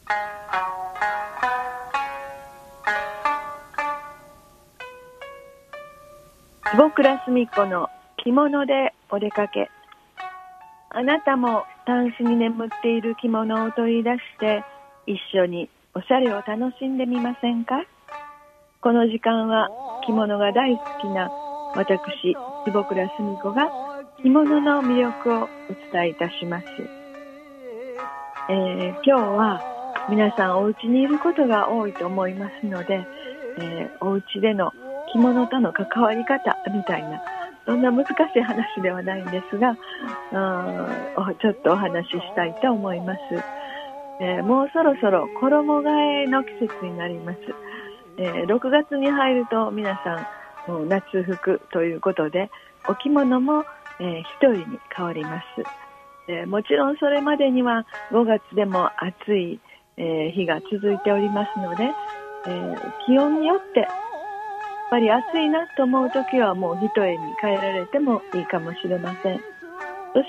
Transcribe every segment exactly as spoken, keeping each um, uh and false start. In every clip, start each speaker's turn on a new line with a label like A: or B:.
A: 坪倉澄子の着物でお出かけ。あなたもタンスに眠っている着物を取り出して一緒におしゃれを楽しんでみませんか。この時間は着物が大好きな私坪倉澄子が着物の魅力をお伝えいたします。えー、今日は皆さんお家にいることが多いと思いますので、えー、お家での着物との関わり方みたいな、そんな難しい話ではないんですが、あちょっとお話ししたいと思います。えー、もうそろそろ衣替えの季節になります。えー、ろくがつに入ると皆さんもう夏服ということでお着物も、えー、一人に変わります。えー、もちろんそれまでにはごがつでも暑い、えー、日が続いておりますので、えー、気温によってやっぱり暑いなと思うときはもう一重に変えられてもいいかもしれません。そして、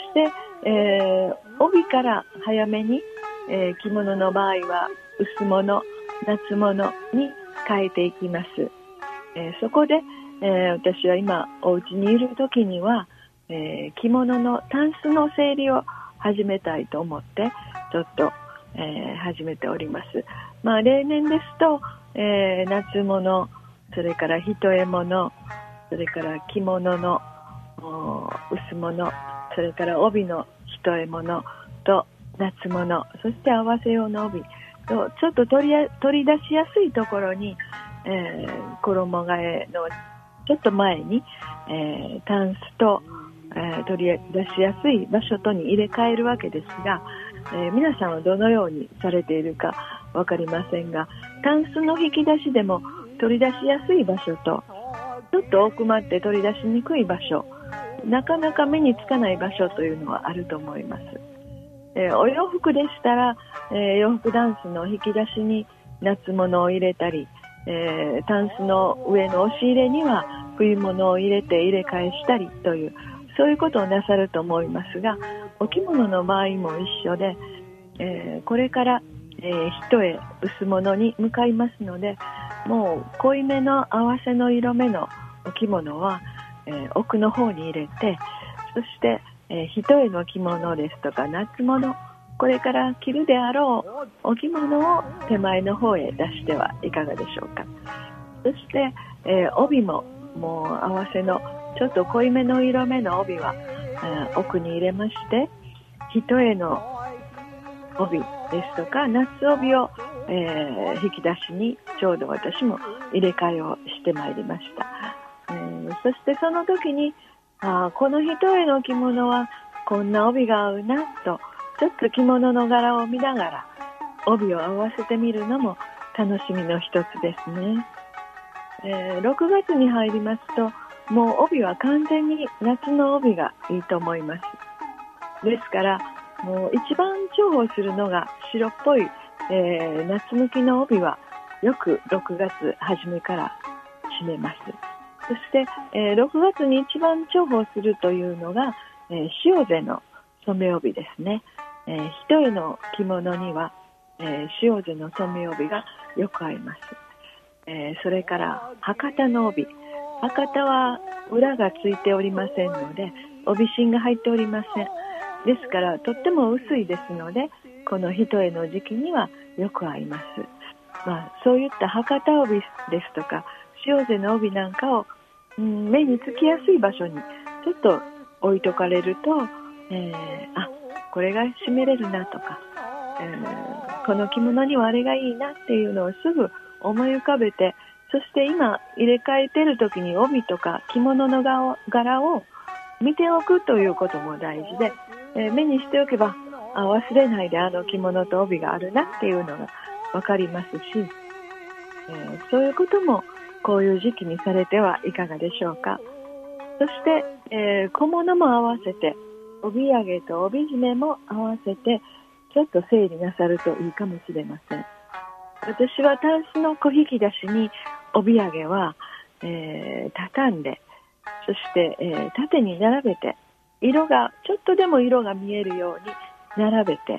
A: えー、帯から早めに、えー、着物の場合は薄物、夏物に変えていきます。えー、そこで、えー、私は今お家にいるときには、えー、着物のタンスの整理を始めたいと思ってちょっと、えー、始めております。まあ例年ですと、えー、夏物、それから一重物、それから着物の薄物、それから帯の一重物と夏物、そして合わせ用の帯とちょっと取り、取り出しやすいところに、えー、衣替えのちょっと前に、えー、タンスと、えー、取り出しやすい場所とに入れ替えるわけですが、えー、皆さんはどのようにされているか分かりませんが、タンスの引き出しでも取り出しやすい場所とちょっと奥まって取り出しにくい場所、なかなか目につかない場所というのはあると思います。えー、お洋服でしたら、えー、洋服ダンスの引き出しに夏物を入れたり、えー、タンスの上の押し入れには冬物を入れて入れ替えしたりという、そういうことをなさると思いますが、お着物の場合も一緒で、えー、これから、えー、一重薄物に向かいますので、もう濃いめの合わせの色目のお着物は、えー、奥の方に入れて、そして、えー、一重の着物ですとか夏物、これから着るであろうお着物を手前の方へ出してはいかがでしょうか。そして、えー、帯ももう合わせのちょっと濃いめの色目の帯は、えー、奥に入れまして、一重の帯ですとか夏帯を、えー、引き出しにちょうど私も入れ替えをしてまいりました。えー、そしてその時にあこの一重の着物はこんな帯が合うなと、ちょっと着物の柄を見ながら帯を合わせてみるのも楽しみの一つですね。えー、ろくがつに入りますともう帯は完全に夏の帯がいいと思います。ですからもう一番重宝するのが白っぽい、えー、夏向きの帯はよくろくがつ初めから締めます。そして、えー、ろくがつに一番重宝するというのが、えー、塩背の染め帯ですね。えー、一重の着物には、えー、塩背の染め帯がよく合います。えー、それから博多の帯、博多は裏がついておりませんので帯芯が入っておりません。ですからとっても薄いですので、この一重の時期にはよく合います。まあ、そういった博多帯ですとか塩背の帯なんかを、うん、目につきやすい場所にちょっと置いとかれると、えー、あこれが締めれるなとか、えー、この着物にはあれがいいなっていうのをすぐ思い浮かべて、そして今入れ替えてる時に帯とか着物の柄を見ておくということも大事で、えー、目にしておけばあ忘れないであの着物と帯があるなっていうのが分かりますし、えー、そういうこともこういう時期にされてはいかがでしょうか。そして、えー、小物も合わせて帯揚げと帯締めも合わせてちょっと整理なさるといいかもしれません。私はタンスの小引き出しに帯揚げは、えー、畳んで、そして、えー、縦に並べて、色がちょっとでも色が見えるように並べて、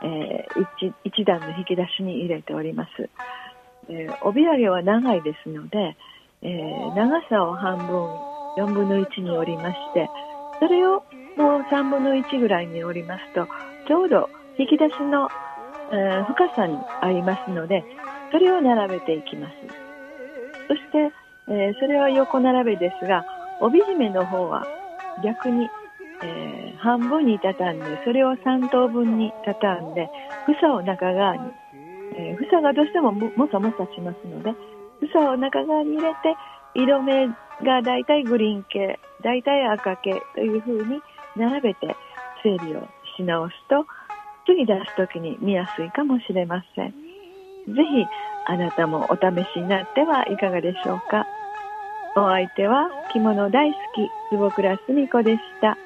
A: えー、一, 一段の引き出しに入れております。えー、帯揚げは長いですので、えー、長さを半分よんぶんのいちに折りまして、それをもうさんぶんのいちぐらいに折りますとちょうど引き出しの、えー、深さに合いますので、それを並べていきます。そして、えー、それは横並べですが、帯締めの方は逆に、えー、半分に畳んで、それをさん等分に畳んで、房を中側に、えー、房がどうしてももさもさしますので、房を中側に入れて、色目がだいたいグリーン系、だいたい赤系というふうに並べて整理をし直すと、次出すときに見やすいかもしれません。ぜひあなたもお試しになってはいかがでしょうか。お相手は着物大好き坪倉澄子でした。